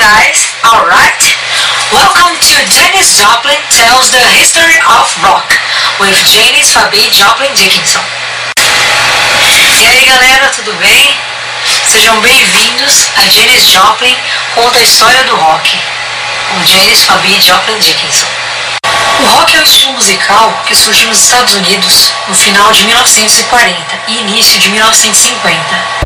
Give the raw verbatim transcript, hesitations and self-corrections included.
guys, alright? Welcome to Janis Joplin Tells the History of Rock with Janis Fabi Joplin Dickinson. E aí galera, tudo bem? Sejam bem-vindos a Janis Joplin Conta a História do Rock, com Janis Fabi Joplin Dickinson. O rock é um estilo musical que surgiu nos Estados Unidos no final de mil novecentos e quarenta e início de mil novecentos e cinquenta.